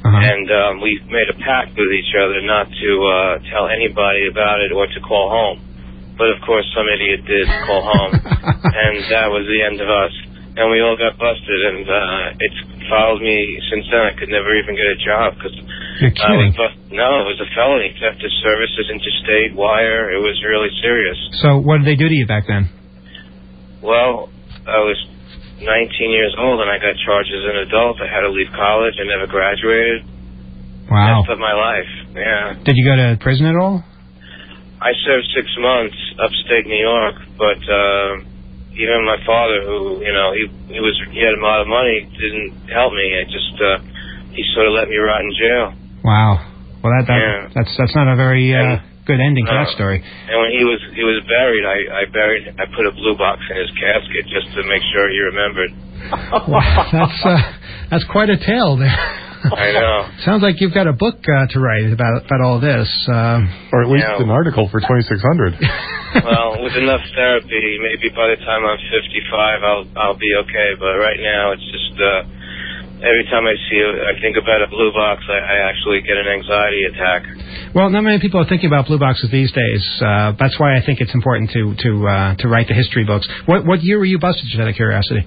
And we made a pact with each other not to tell anybody about it or to call home. But, of course, some idiot did call home, and that was the end of us. And we all got busted, and it's followed me since then. I could never even get a job because I was busted. No, it was a felony. Theft of services, interstate, wire. It was really serious. So what did they do to you back then? Well, I was 19 years old, and I got charged as an adult. I had to leave college. I never graduated. Wow. Messed up my life, yeah. Did you go to prison at all? I served 6 months upstate New York, but even my father, who, you know, he had a lot of money, didn't help me. He sort of let me rot in jail. Wow. Well, that's not a very good ending to that story. And when he was buried, I put a blue box in his casket just to make sure he remembered. Wow, that's quite a tale there. I know. Sounds like you've got a book to write about all this. Or at least an article for 2600. Well, with enough therapy, maybe by the time I'm 55, I'll be okay. But right now, it's just every time I think about a blue box, I actually get an anxiety attack. Well, not many people are thinking about blue boxes these days. That's why I think it's important to write the history books. What year were you busted, just out of curiosity?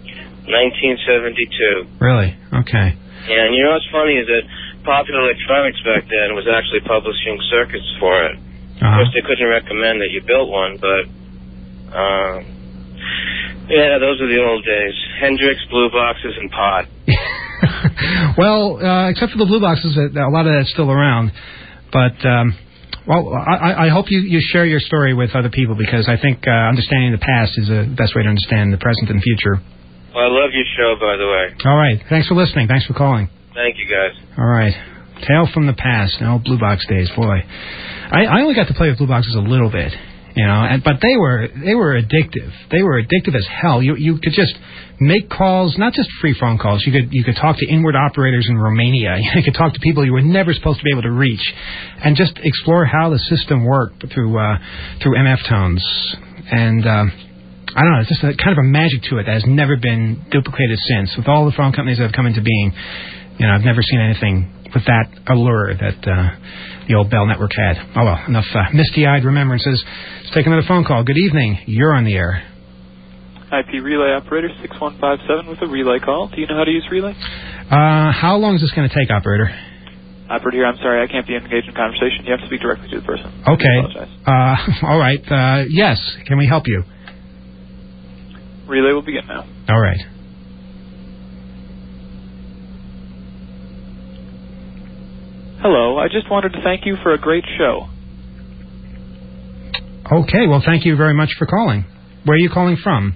1972. Really? Okay. Yeah, and you know what's funny is that Popular Electronics back then was actually publishing circuits for it. Of course, they couldn't recommend that you built one, but yeah, those are the old days. Hendrix, blue boxes, and pot. Well, except for the blue boxes, a lot of that's still around. But well, I hope you share your story with other people, because I think understanding the past is the best way to understand the present and future. Well, I love your show, by the way. All right. Thanks for listening. Thanks for calling. Thank you, guys. All right. Tale from the past. Oh, blue box days, boy. I only got to play with blue boxes a little bit, you know, but they were addictive. They were addictive as hell. You could just make calls, not just free phone calls. You could talk to inward operators in Romania. You could talk to people you were never supposed to be able to reach, and just explore how the system worked through MF tones. And I don't know, it's just kind of a magic to it that has never been duplicated since. With all the phone companies that have come into being, you know, I've never seen anything with that allure that the old Bell Network had. Oh, well, enough misty-eyed remembrances. Let's take another phone call. Good evening. You're on the air. IP relay operator 6157 with a relay call. Do you know how to use relay? How long is this going to take, operator? Operator here, I'm sorry, I can't be engaged in conversation. You have to speak directly to the person. Okay. I apologize. All right. Yes. Can we help you? Relay will begin now. All right. Hello, I just wanted to thank you for a great show. Okay, well, thank you very much for calling. Where are you calling from?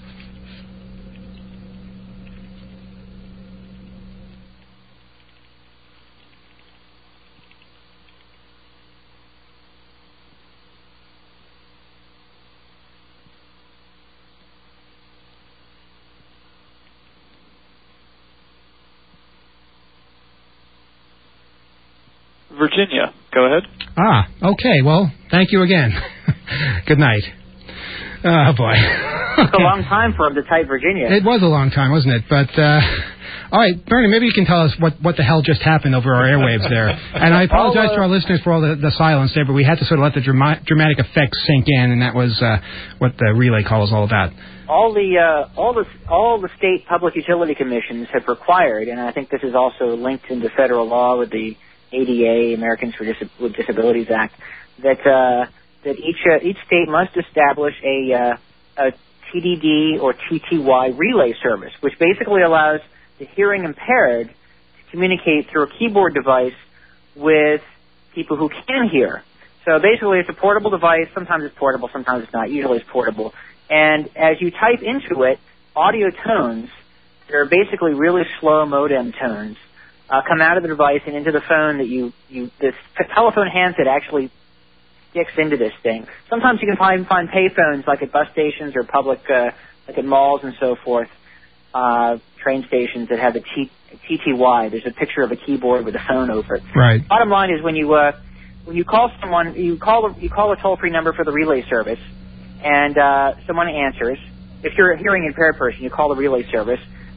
Virginia, go ahead. Okay, well, thank you again. Good night. Oh, boy. It's a long time for him to type Virginia. It was a long time, wasn't it? But, all right, Bernie, maybe you can tell us what the hell just happened over our airwaves there. And I apologize to our listeners for all the silence there, but we had to sort of let the dramatic effects sink in, and that was what the relay call was all about. All the state public utility commissions have required, and I think this is also linked into federal law with the ADA, Americans with Disabilities Act, that each state must establish a TDD or TTY relay service, which basically allows the hearing impaired to communicate through a keyboard device with people who can hear. So basically, it's a portable device. Sometimes it's portable, sometimes it's not. Usually, it's portable. And as you type into it, audio tones, they're basically really slow modem tones, come out of the device and into the phone that this telephone handset actually sticks into this thing. Sometimes you can find pay phones like at bus stations or public, like at malls and so forth, train stations that have the TTY. There's a picture of a keyboard with a phone over it. Right. Bottom line is when you call someone, you call a toll-free number for the relay service, and someone answers. If you're a hearing impaired person, you call the relay service,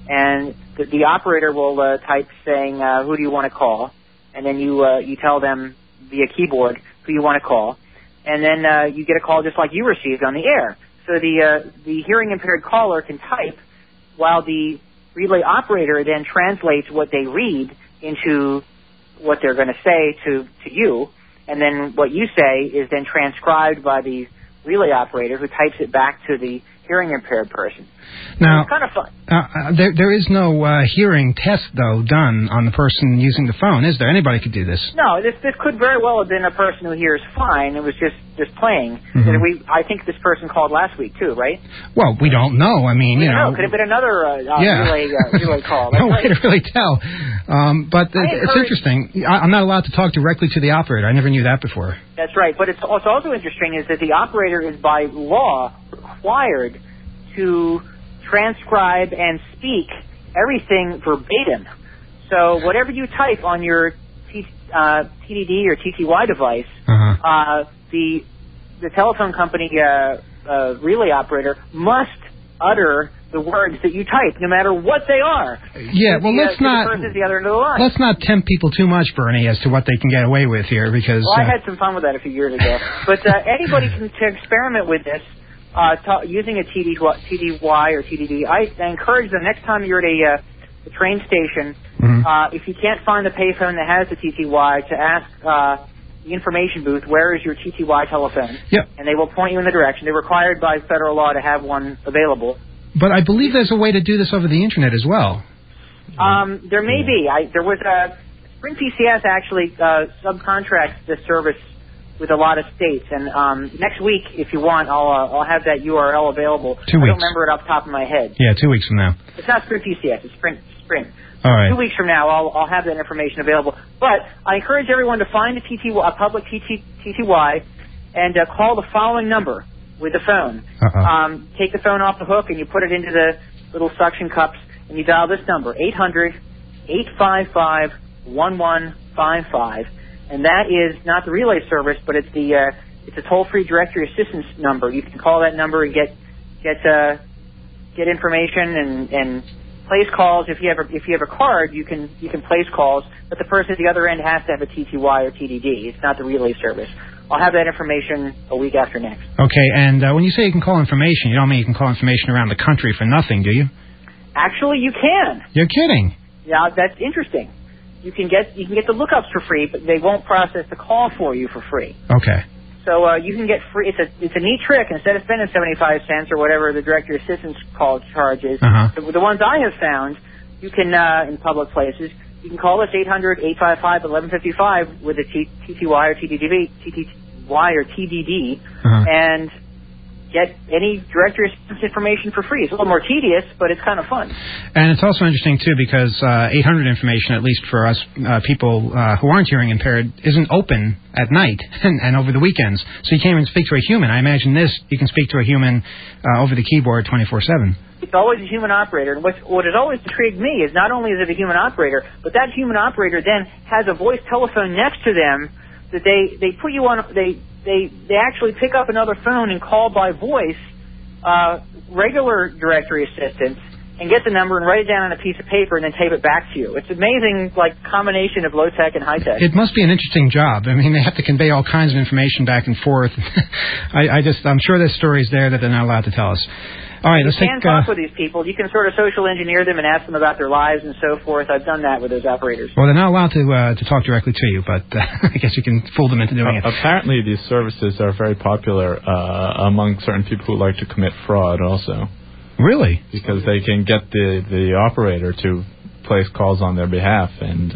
and the operator will type saying, who do you want to call? And then you tell them via keyboard who you want to call. And then you get a call just like you received on the air. So the hearing impaired caller can type while the relay operator then translates what they read into what they're going to say to you. And then what you say is then transcribed by the relay operator who types it back to the hearing impaired person. Now, so it's kind of fun. There is no hearing test, though, done on the person using the phone, is there? Anybody could do this. No, this could very well have been a person who hears fine. It was just playing. Mm-hmm. I think this person called last week, too, right? Well, we don't know. I mean, you know. Could have been another relay call. No way to really tell. But it's interesting. I'm not allowed to talk directly to the operator. I never knew that before. That's right. But it's also interesting is that the operator is by law required to transcribe and speak everything verbatim. So whatever you type on your TDD or TTY device, the telephone company relay operator must utter the words that you type, no matter what they are. Yeah, well, let's not. The person's the other end of the line. Let's not tempt people too much, Bernie, as to what they can get away with here, because. Well, I had some fun with that a few years ago. But anybody can experiment with this using a TDY or TDD. I encourage them next time you're at a train station, if you can't find the payphone that has the TTY, to ask the information booth, where is your TTY telephone? Yep. And they will point you in the direction. They're required by federal law to have one available. But I believe there's a way to do this over the Internet as well. There may be. There was Sprint PCS actually subcontracts this service with a lot of states. And next week, if you want, I'll have that URL available. 2 weeks. I don't remember it off the top of my head. Yeah, 2 weeks from now. It's not Sprint PCS. It's Sprint. All right. 2 weeks from now, I'll have that information available. But I encourage everyone to find a public TTY and call the following number with the phone. Take the phone off the hook and you put it into the little suction cups and you dial this number, 800-855-1155. And that is not the relay service, but it's a toll-free directory assistance number. You can call that number and get information and place calls. If you have a card, you can place calls, but the person at the other end has to have a TTY or TDD. It's not the relay service. I'll have that information a week after next. Okay, and when you say you can call information, you don't mean you can call information around the country for nothing, do you? Actually, you can. You're kidding. Yeah, that's interesting. You can get the lookups for free, but they won't process the call for you for free. Okay. So you can get free. It's a neat trick. Instead of spending 75 cents or whatever the directory assistance call charge is, the ones I have found, you can in public places. You can call us 800-855-1155 with a TTY or TDD, and get any directory assistance information for free. It's a little more tedious, but it's kind of fun. And it's also interesting, too, because 800 information, at least for us people who aren't hearing impaired, isn't open at night and over the weekends. So you can't even speak to a human. I imagine this, you can speak to a human over the keyboard 24/7. It's always a human operator. And what has always intrigued me is not only is it a human operator, but that human operator then has a voice telephone next to them that they put you on. They actually pick up another phone and call by voice regular directory assistance and get the number and write it down on a piece of paper and then tape it back to you. It's amazing, combination of low tech and high tech. It must be an interesting job. I mean, they have to convey all kinds of information back and forth. I'm sure there's stories there that they're not allowed to tell us. All right, let's You can talk with these people. You can sort of social engineer them and ask them about their lives and so forth. I've done that with those operators. Well, they're not allowed to talk directly to you, but I guess you can fool them into doing it. Apparently, these services are very popular among certain people who like to commit fraud also. Really? Because they can get the operator to place calls on their behalf, and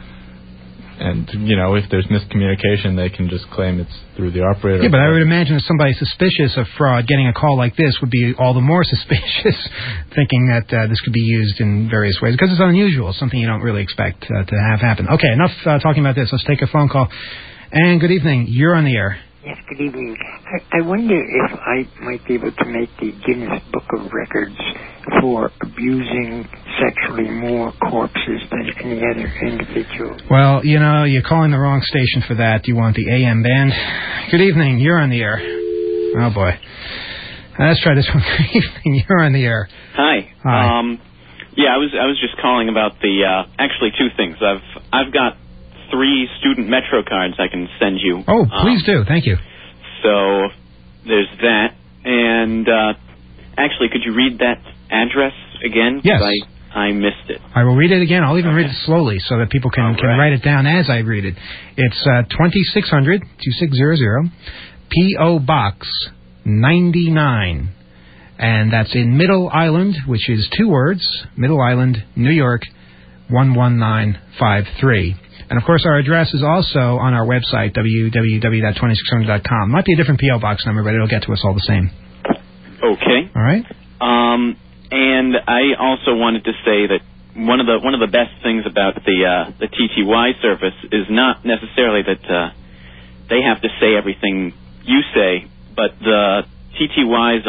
if there's miscommunication, they can just claim it's through the operator. Yeah, but I would imagine if somebody suspicious of fraud getting a call like this would be all the more suspicious, thinking that this could be used in various ways, because it's unusual, something you don't really expect to have happen. Okay, enough talking about this. Let's take a phone call. And good evening. You're on the air. Yes, good evening. I wonder if I might be able to make the Guinness Book of Records for abusing sexually more corpses than any other individual. Well, you're calling the wrong station for that. You want the AM band? Good evening. You're on the air. Oh, boy. Let's try this one. Good evening. You're on the air. Hi. Hi. Yeah, I was just calling about the actually two things. I've got 3 student Metro cards I can send you. Oh, please do. Thank you. So there's that, and actually, could you read that address again? Yes. I missed it. I will read it again. I'll even read it slowly so that people can write it down as I read it. It's 2600 2600 P.O. Box 99. And that's in Middle Island, which is 2 words, Middle Island, New York, 11953. And, of course, our address is also on our website, www.2600.com. Might be a different P.O. Box number, but it'll get to us all the same. Okay. All right. And I also wanted to say that one of the best things about the TTY service is not necessarily that they have to say everything you say, but the TTYs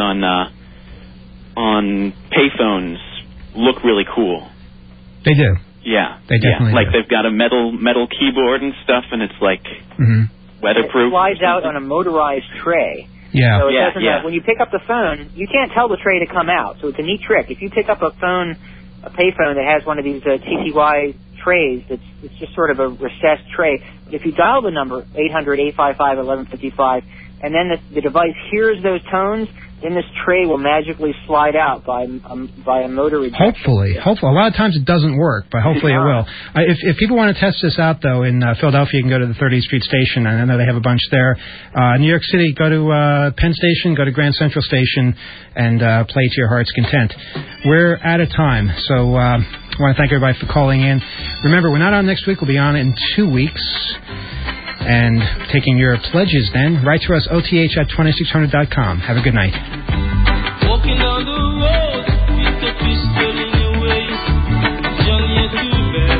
on payphones look really cool. They do. Yeah. They definitely like do. they've got a metal keyboard and stuff, and it's like weatherproof. It slides out on a motorized tray. Yeah. So it doesn't. When you pick up the phone, you can't tell the tray to come out. So it's a neat trick. If you pick up a payphone that has one of these TTY trays, it's just sort of a recessed tray. But if you dial the number 800-855-1155, and then the device hears those tones, then this tray will magically slide out by a motor rejection. Hopefully. A lot of times it doesn't work, but hopefully it will. If people want to test this out, though, in Philadelphia, you can go to the 30th Street Station. I know they have a bunch there. New York City, go to Penn Station, go to Grand Central Station, and play to your heart's content. We're out of time, so I want to thank everybody for calling in. Remember, we're not on next week. We'll be on in 2 weeks. And taking your pledges then, write to us, OTH@2600.com. Have a good night. Walking down the road with a pistol in your waist, Johnny, you're too bad.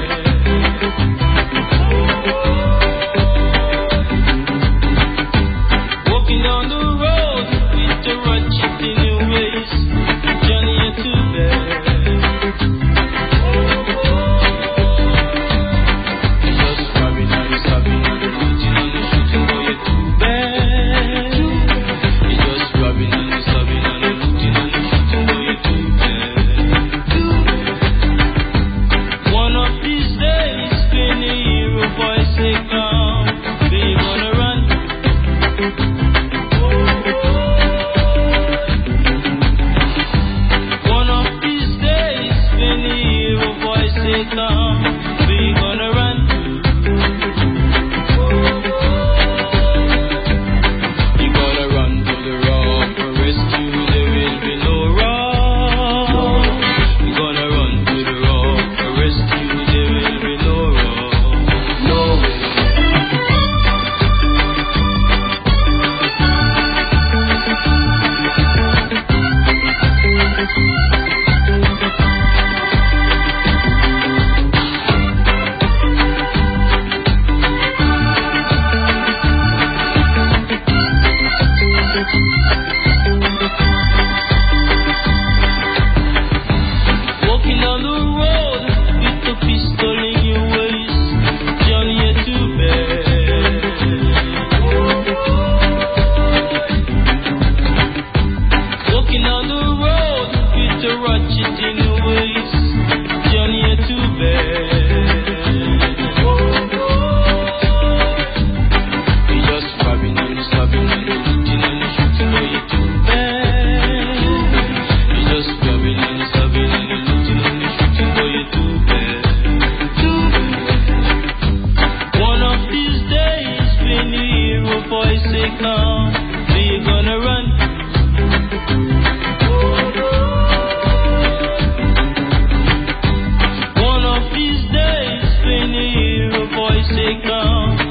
Walking down the road with a ratchet in your waist, Johnny, you're too bad. One of these days, when you hear a voice say come.